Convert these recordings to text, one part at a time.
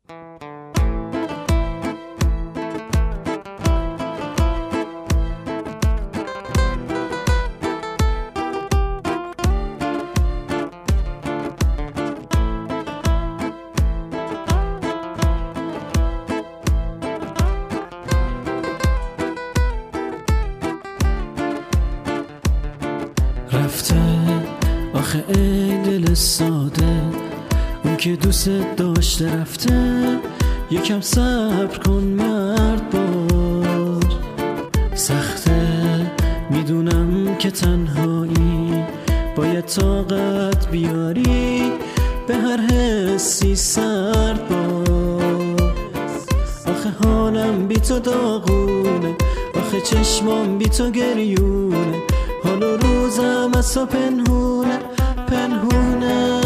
رفته آخه ای دل ساده، اون که دوست داشته رفته. یکم صبر کن مرد باش، سخته میدونم که تنهایی، باید طاقت بیاری به هر حسی سرد باش. آخه حالم بی تو داغونه، آخه چشمام بی تو گریونه، حال و روزم از تو پنهونه پنهونه.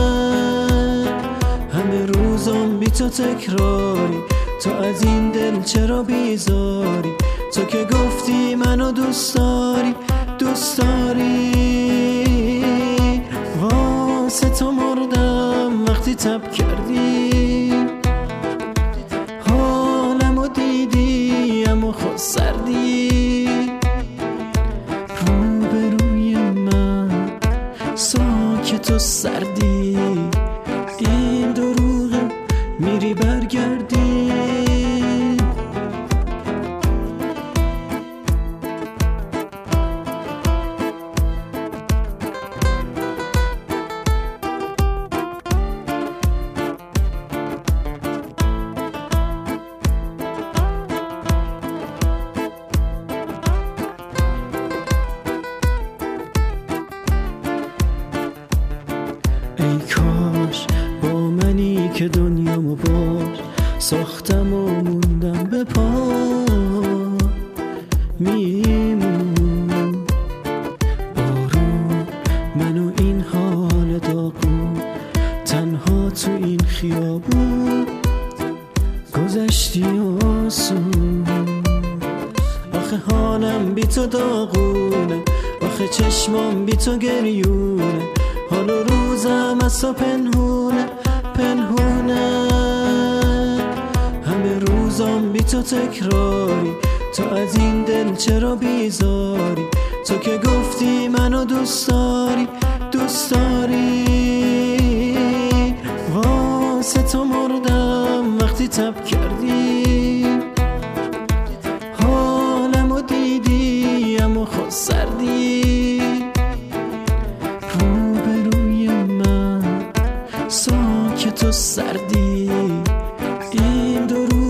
همه روزم بی تو تکراری، تو از این دل چرا بیزاری؟ تو که گفتی منو دوست داری دوست داری. واسه تو مردم وقتی تب کردی، حالمو دیدی اما خود سردی. روبروی من ساکت و سردی، این دروغه میری برگردی. ای کاش با منی که دنیامو باش ساختم و موندم به پا میمون. بارون منو این حال داغون، تنها تو این خیابون گذشتی آسون. آخه حالم بی تو داغونه، آخه چشمام بی تو گریونه، حال و روزم از تو پنهونه پنهونه. همه روزم بی تو تکراری، تو از این دل چرا بیزاری؟ تو که گفتی منو دوست داری دوست داری. واسه تو مردم وقتی تب کردی، حالمو دیدی اما خود سردی. روبروی من ساکت و سردی، این دو